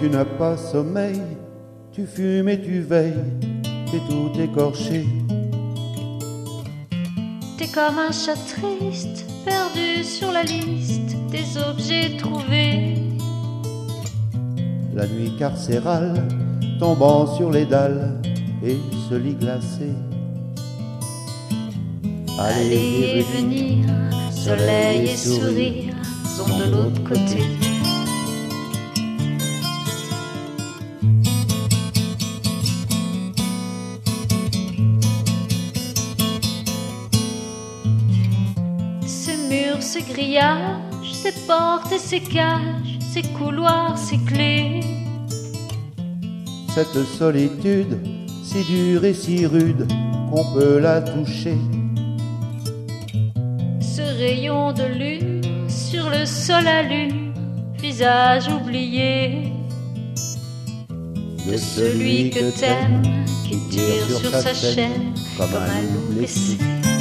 Tu n'as pas sommeil, tu fumes et tu veilles, t'es tout écorché. T'es comme un chat triste, perdu sur la liste des objets trouvés. La nuit carcérale, tombant sur les dalles et ce lit glacé. Aller et venir, soleil et sourire sont de l'autre côté. Ces murs, ces grillages, ces portes et ces cages, ces couloirs, ces clés. Cette solitude, si dure et si rude qu'on peut la toucher. Ce rayon de lune sur le sol à lune, visage oublié de celui que t'aimes, qui tire sur sa chaîne comme un loup blessé.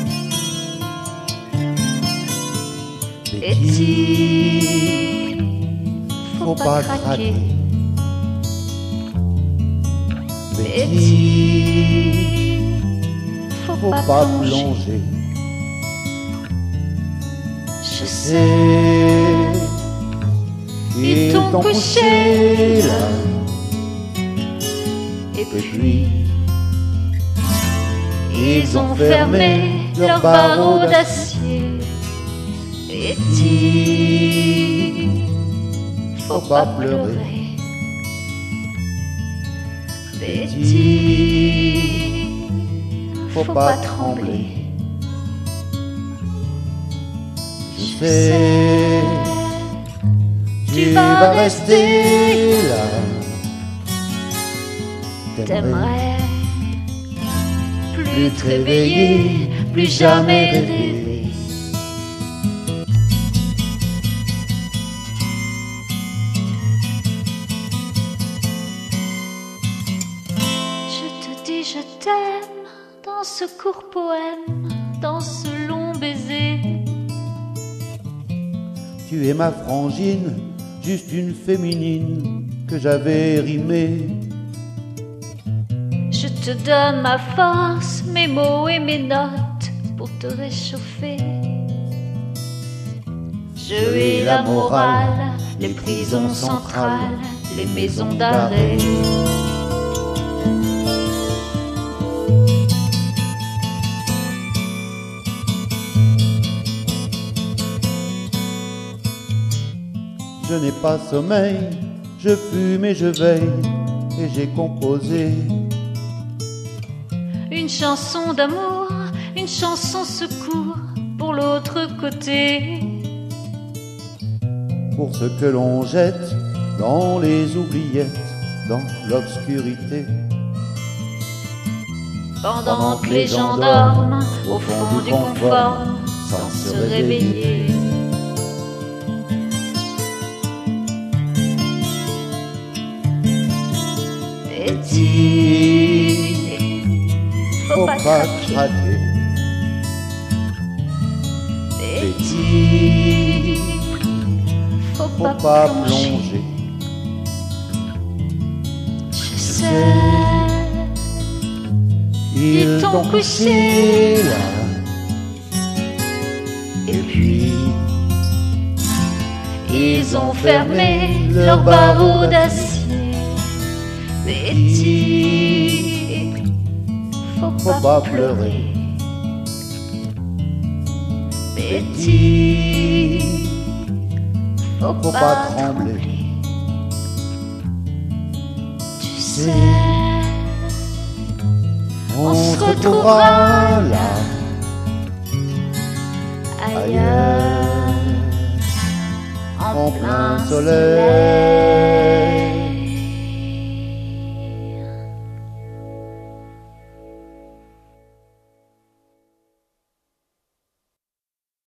Betty, faut pas craquer. Betty, faut pas plonger. Je sais, ils t'ont couché là. Et puis, ils ont fermé leurs barreaux d'acier. Betty, faut pas pleurer. Betty, faut pas trembler. Je sais, tu vas rester là. T'aimerais plus te réveiller, plus jamais rêver. Je te dis je t'aime dans ce court poème, dans ce long baiser. Tu es ma frangine, juste une féminine que j'avais rimée. Je te donne ma force, mes mots et mes notes pour te réchauffer. Je hais la morale, les prisons centrales, les maisons d'arrêt. Je n'ai pas sommeil, je fume et je veille, et j'ai composé une chanson d'amour, une chanson secours pour l'autre côté. pour ce que l'on jette dans les oubliettes, dans l'obscurité. Pendant que les gens dorment au fond du confort sans se réveiller. Betty, faut pas craquer. Betty, faut pas plonger. Je sais, Ils t'ont couché là. et puis ils ont fermé leurs barreaux d'acier. Betty, faut pas pleurer. Betty, faut pas trembler. Tu sais, On se retrouvera là, ailleurs, en plein soleil.